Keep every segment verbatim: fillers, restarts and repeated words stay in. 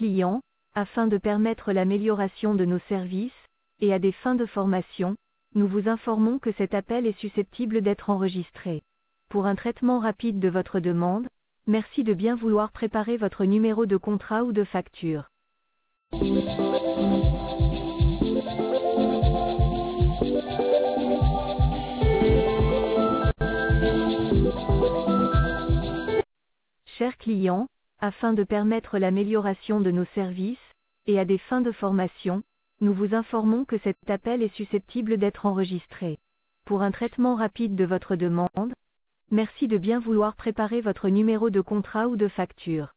clients, afin de permettre l'amélioration de nos services, et à des fins de formation, nous vous informons que cet appel est susceptible d'être enregistré. Pour un traitement rapide de votre demande, merci de bien vouloir préparer votre numéro de contrat ou de facture. Chers clients, afin de permettre l'amélioration de nos services, et à des fins de formation, nous vous informons que cet appel est susceptible d'être enregistré. Pour un traitement rapide de votre demande, merci de bien vouloir préparer votre numéro de contrat ou de facture.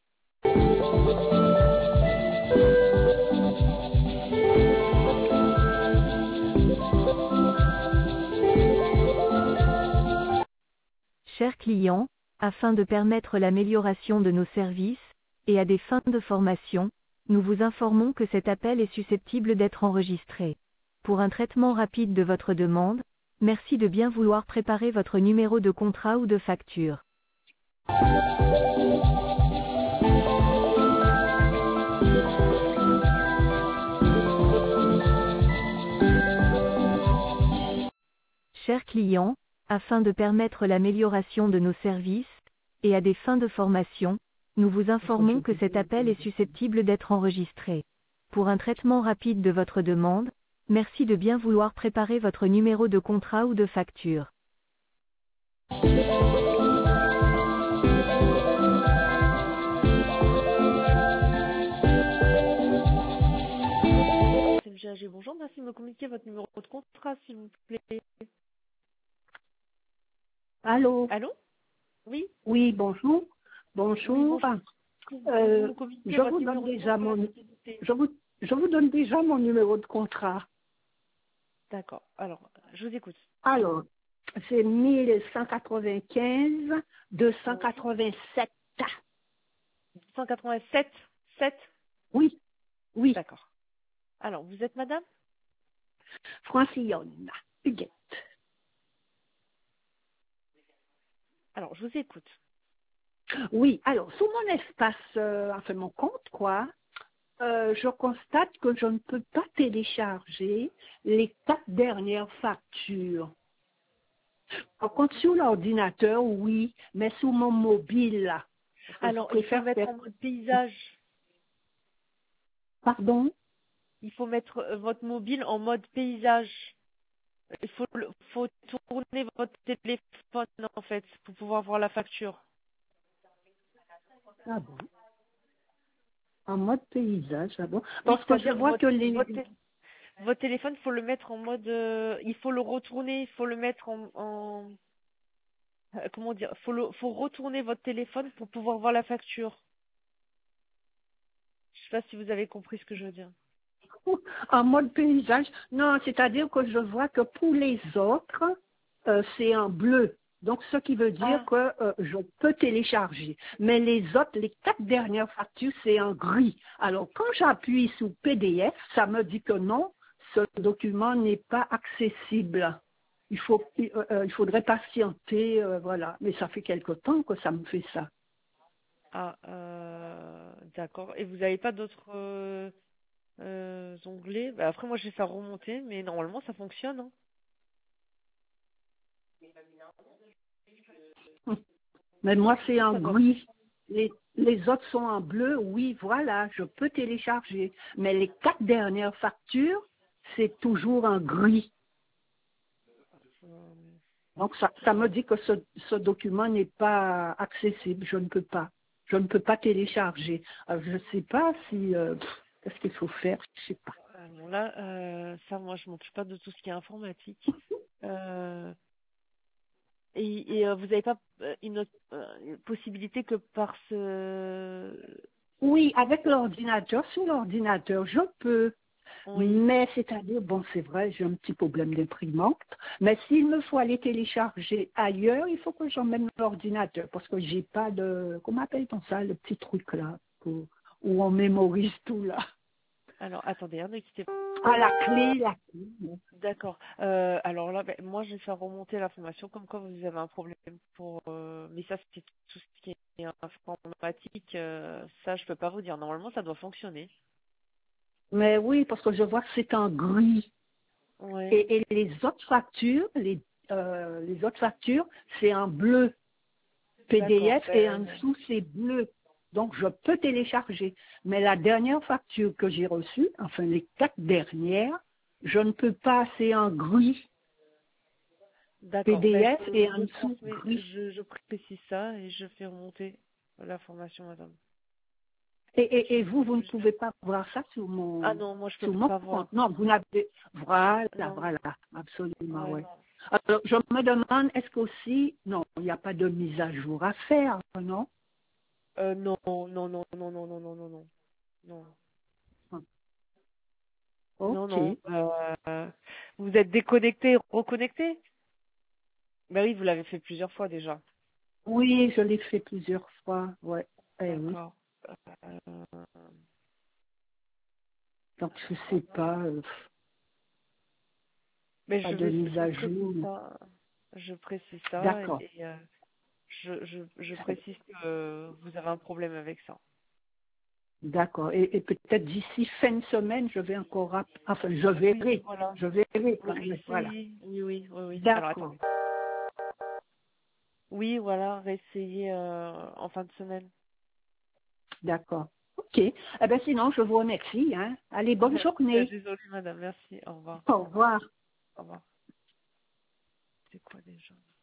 Chers clients, afin de permettre l'amélioration de nos services, et à des fins de formation, nous vous informons que cet appel est susceptible d'être enregistré. Pour un traitement rapide de votre demande, merci de bien vouloir préparer votre numéro de contrat ou de facture. Chers clients, afin de permettre l'amélioration de nos services, et à des fins de formation, nous vous informons que cet appel est susceptible d'être enregistré. Pour un traitement rapide de votre demande, merci de bien vouloir préparer votre numéro de contrat ou de facture. C'est le G A G. Bonjour, merci de me communiquer votre numéro de contrat, s'il vous plaît. Allô? Allô? Oui? Oui, bonjour. Bonjour. Oui, Euh, vous je vous donne déjà mon je vous je vous donne déjà mon numéro de contrat. D'accord. Alors, je vous écoute. Alors, c'est mille cent quatre-vingt-quinze deux cent quatre-vingt-sept. cent quatre-vingt-sept? sept? Oui, oui. D'accord. Alors, vous êtes madame? Francillonne Huguette. Alors, je vous écoute. Oui, alors, sur mon espace, euh, enfin mon compte, quoi, euh, je constate que je ne peux pas télécharger les quatre dernières factures. Par contre, sur l'ordinateur, oui, mais sur mon mobile, là. Alors, il faut mettre faire... en mode paysage. Pardon? Il faut mettre euh, votre mobile en mode paysage. Il faut, faut tourner votre téléphone, en fait, pour pouvoir voir la facture. Ah bon? En mode paysage, ah bon? Parce Oui, que je vois votre, que les... Votre, votre téléphone, il faut le mettre en mode... Euh, il faut le retourner, il faut le mettre en... en euh, comment dire? Il faut, le, faut retourner votre téléphone pour pouvoir voir la facture. Je sais pas si vous avez compris ce que je veux dire. En mode paysage, non, c'est-à-dire que je vois que pour les autres, euh, c'est en bleu. Donc, ce qui veut dire Ah. que euh, je peux télécharger. Mais les autres, les quatre dernières factures, c'est en gris. Alors, quand j'appuie sur P D F, ça me dit que non, ce document n'est pas accessible. Il, faut, euh, il faudrait patienter, euh, voilà. Mais ça fait quelque temps que ça me fait ça. Ah, euh, d'accord. Et vous n'avez pas d'autres euh, euh, onglets? Bah, après, moi, je vais faire remonter, mais normalement, ça fonctionne. Hein. Mais moi, c'est en Ça doit... gris. Les, les autres sont en bleu. Oui, voilà, je peux télécharger. Mais les quatre dernières factures, c'est toujours en gris. Donc, ça, ça me dit que ce, ce document n'est pas accessible. Je ne peux pas. Je ne peux pas télécharger. Alors, je ne sais pas si... Euh, qu'est-ce qu'il faut faire? Je ne sais pas. Euh, bon, là, euh, ça, moi, je m'occupe pas de tout ce qui est informatique. Euh, et et euh, vous n'avez pas euh, une autre euh, possibilité que par ce... Oui, avec l'ordinateur, sur l'ordinateur, je peux. Oui. Mais c'est-à-dire, bon, c'est vrai, j'ai un petit problème d'imprimante, mais s'il me faut aller télécharger ailleurs, il faut que j'emmène l'ordinateur, parce que j'ai pas de, comment appelle-t-on ça, le petit truc là, pour, où on mémorise tout là. Alors, attendez, hein, ne quittez pas. Ah, la clé, la clé. D'accord. Euh, alors là, ben, moi, je vais faire remonter l'information comme quoi vous avez un problème pour... Euh, mais ça, c'est tout ce qui est informatique, euh, ça, je peux pas vous dire. Normalement, ça doit fonctionner. Mais oui, parce que je vois que c'est en gris. Ouais. Et, et les autres factures, les, euh, les autres factures, c'est en bleu. P D D'accord. F et en Ben, dessous, c'est bleu. Donc, je peux télécharger. Mais la dernière facture que j'ai reçue, enfin les quatre dernières, je ne peux pas, c'est en gris. d'accord. Ben, P D F je, et en je dessous, transmets, gris. je, je précise ça et je fais remonter l'information, madame. Et, et, et vous, vous ne Je- pouvez pas voir ça sur Ah mon, non, moi, je peux sur mon pas voir. compte. Non, vous n'avez. Voilà, Non. voilà, absolument, Ouais, ouais. non. Alors, je me demande, est-ce qu'aussi, non, il n'y a pas de mise à jour à faire, non? Euh, non, non, non, non, non, non, non, non, non, non. Non, Ok. non. Euh, vous êtes déconnecté, reconnecté? Ben oui, vous l'avez fait plusieurs fois déjà. Oui, je l'ai fait plusieurs fois, ouais. Eh oui. D'accord. Euh, Donc, je sais pas, euh, mais pas je de vais, mise je à précise jour. ça. Je précise ça D'accord. et euh, je, je, je précise que vous avez un problème avec ça. D'accord. Et, et peut-être d'ici fin de semaine, je vais encore, app- enfin, je Oui, verrai. voilà. Je verrai. Voilà, Oui, voilà. essayez. Oui, oui, oui, oui. Alors D'accord. attendez. Oui, voilà, réessayez euh, en fin de semaine. D'accord. Ok. Eh bien, sinon, je vous remercie. Hein. Allez, bonne journée. Désolée, madame. Merci. Au revoir. Au revoir. Au revoir. C'est quoi déjà?